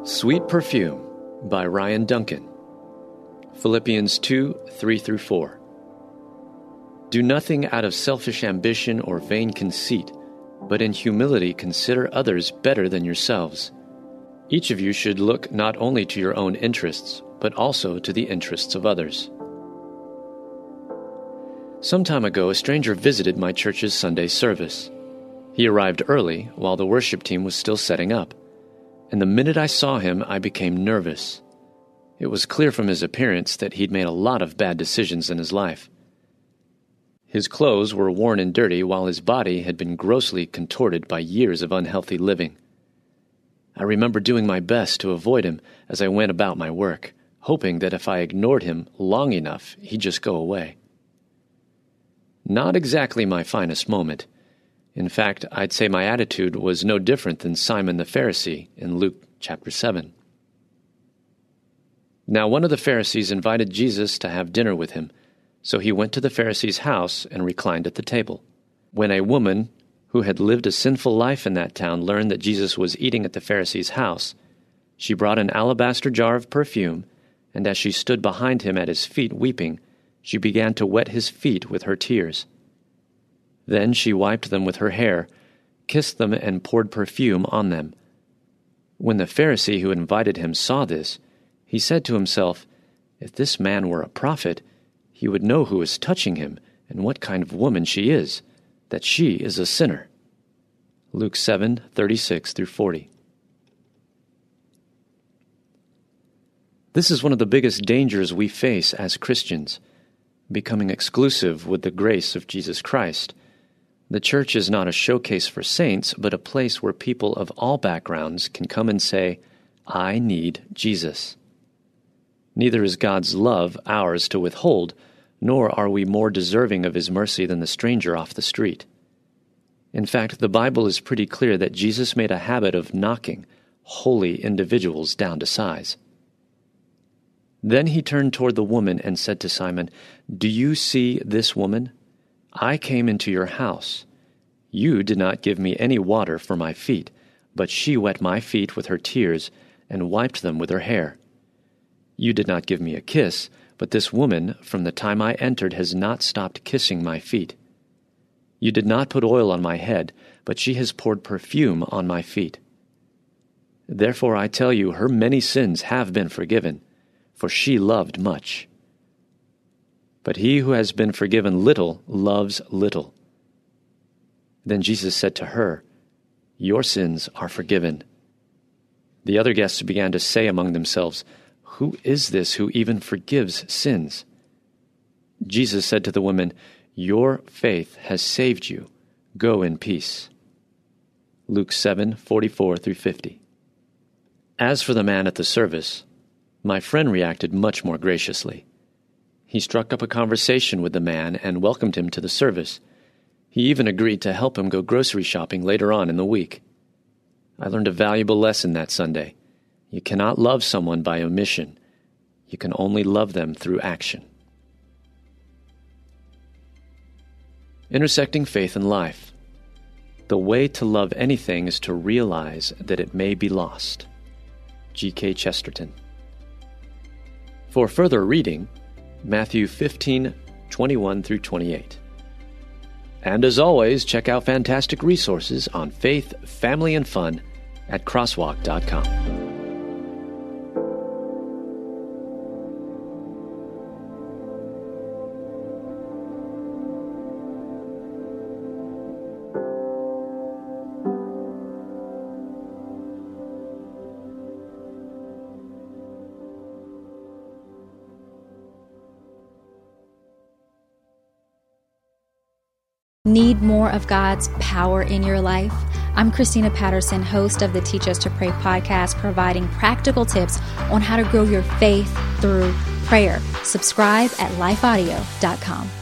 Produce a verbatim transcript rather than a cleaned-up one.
Sweet Perfume by Ryan Duncan. Philippians two, three through four. Do nothing out of selfish ambition or vain conceit, but in humility consider others better than yourselves. Each of you should look not only to your own interests, but also to the interests of others. Some time ago, a stranger visited my church's Sunday service. He arrived early while the worship team was still setting up, and the minute I saw him, I became nervous. It was clear from his appearance that he'd made a lot of bad decisions in his life. His clothes were worn and dirty, while his body had been grossly contorted by years of unhealthy living. I remember doing my best to avoid him as I went about my work, hoping that if I ignored him long enough, he'd just go away. Not exactly my finest moment. In fact, I'd say my attitude was no different than Simon the Pharisee in Luke chapter seven. Now one of the Pharisees invited Jesus to have dinner with him, so he went to the Pharisee's house and reclined at the table. When a woman who had lived a sinful life in that town learned that Jesus was eating at the Pharisee's house, she brought an alabaster jar of perfume, and as she stood behind him at his feet weeping, she began to wet his feet with her tears. Then she wiped them with her hair, kissed them, and poured perfume on them. When the Pharisee who invited him saw this, he said to himself, "If this man were a prophet, he would know who is touching him and what kind of woman she is, that she is a sinner." Luke seven, thirty-six through forty. This is one of the biggest dangers we face as Christians, becoming exclusive with the grace of Jesus Christ. The church is not a showcase for saints, but a place where people of all backgrounds can come and say, "I need Jesus." Neither is God's love ours to withhold, nor are we more deserving of His mercy than the stranger off the street. In fact, the Bible is pretty clear that Jesus made a habit of knocking holy individuals down to size. Then he turned toward the woman and said to Simon, "Do you see this woman? I came into your house. You did not give me any water for my feet, but she wet my feet with her tears and wiped them with her hair. You did not give me a kiss, but this woman, from the time I entered, has not stopped kissing my feet. You did not put oil on my head, but she has poured perfume on my feet. Therefore I tell you, her many sins have been forgiven, for she loved much. But he who has been forgiven little loves little." Then Jesus said to her, "Your sins are forgiven." The other guests began to say among themselves, "Who is this who even forgives sins?" Jesus said to the woman, "Your faith has saved you. Go in peace." Luke seven, forty-four through fifty. As for the man at the service, my friend reacted much more graciously. He struck up a conversation with the man and welcomed him to the service. He even agreed to help him go grocery shopping later on in the week. I learned a valuable lesson that Sunday. You cannot love someone by omission. You can only love them through action. Intersecting faith and life. The way to love anything is to realize that it may be lost. G K Chesterton. For further reading, Matthew fifteen, twenty-one through twenty-eight. And as always, check out fantastic resources on faith, family, and fun at crosswalk dot com. Need more of God's power in your life? I'm Christina Patterson, host of the Teach Us to Pray podcast, providing practical tips on how to grow your faith through prayer. Subscribe at life audio dot com.